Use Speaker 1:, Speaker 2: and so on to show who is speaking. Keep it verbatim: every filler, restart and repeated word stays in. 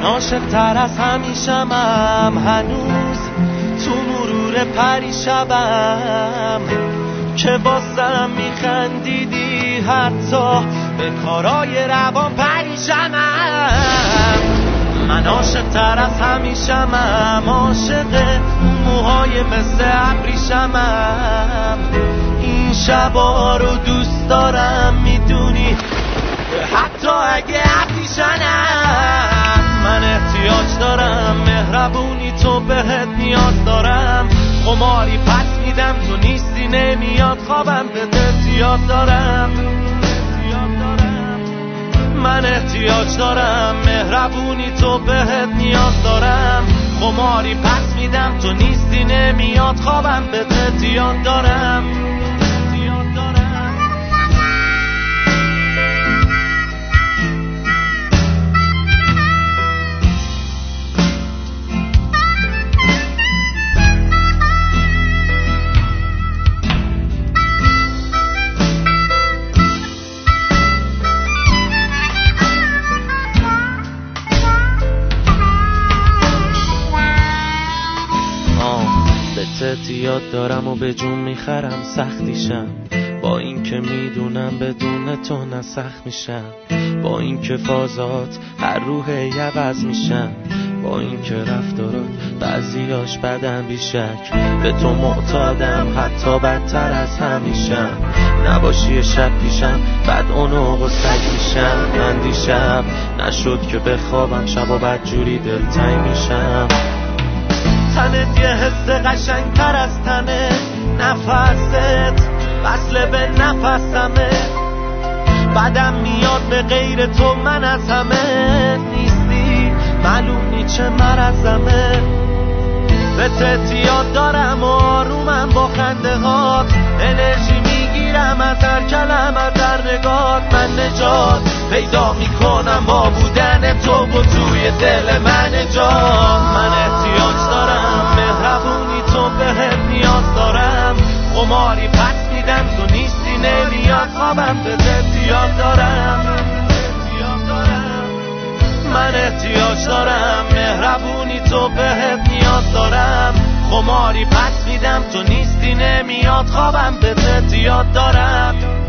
Speaker 1: عاشق‌تر از همیشمم هنوز تو مرور پریشبم که واسم میخندیدی حتی به کارای روان پریشمم. من عاشق‌تر از همیشمم، عاشق موهای مثل ابریشمم. این شبا رو دوست دارم میدونی، حتی اگه ابریشمم. من احتیاج دارم مهربونی تو، بهت نیاز دارم. قماری پس میدم تو نیستی، نمیاد خوابم، بهت احتیاج دارم. من احتیاج دارم مهربونی تو، بهت نیاز دارم. قماری پس میدم تو نیستی، نمیاد خوابم، بهت احتیاج دارم. احتیاج دارم و به جون میخرم سختیشم، با این که میدونم بدون تو نسخ میشم. با این که فازات هر روح یوز میشن، با این که رفتارات بعضیاش بدن بیشک. به تو معتادم حتی بدتر از همیشم، نباشی شب پیشم بعد اونو غصک میشم. من دیشب نشد که بخوابم، شب و بد جوری دلتنگ میشم. تنت یه حس قشنگ تر از تنه، نفست وصله به نفسمه. بعدم میاد به غیر تو من از همه نیستی، معلوم نی چه مرزمه. به احتیاج دارم و آرومم با خنده هات، انرژی میگیرم از هر کلمه در نگات. من نجات پیدا میکنم با بودن تو و توی دل من جان. من احتیاج دارم مهربونی تو، بهت نیاز دارم. قماری پس میدم تو نیستی، نمیاد خوابم، بهت احتیاج دارم. من احتیاج دارم مهربونی تو، بهت نیاز دارم. قماری پس میدم تو نیستی، نمیاد خوابم، بهت احتیاج دارم.